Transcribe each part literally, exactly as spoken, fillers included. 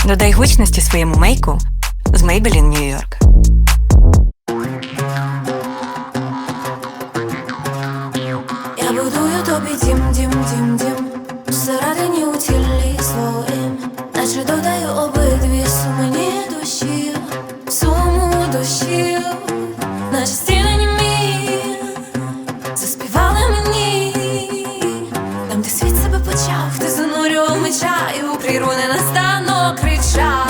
Додай гучності своєму мейку з Maybelline New York. Я будую тобі дім, дім, дім, дім всередині у тілі своїм, наче додаю обидві сумні душі, суму душі, наче стіни німі заспівали мені. Там, де світ себе почав, ти занурював меча і у прірву ненастанно кричав.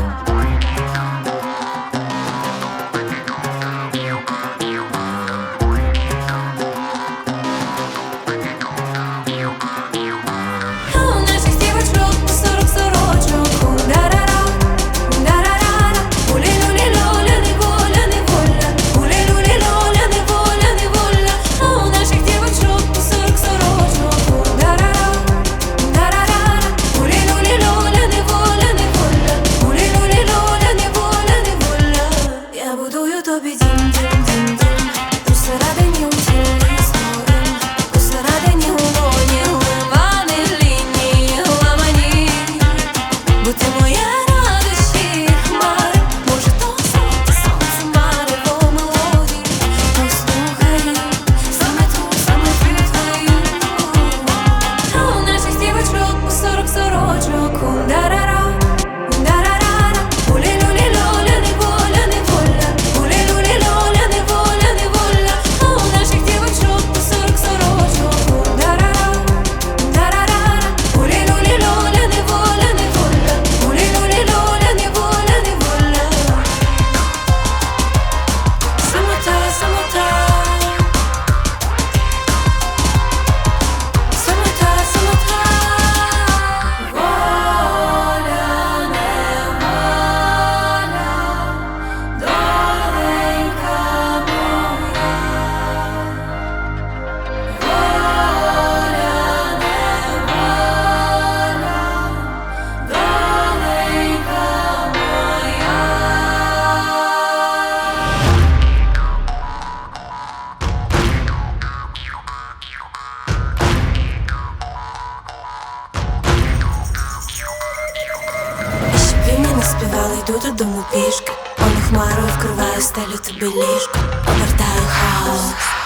Співали, йду додому пішки, он хмарою вкриваю, стелю тобі ліжко, обертаю хаос.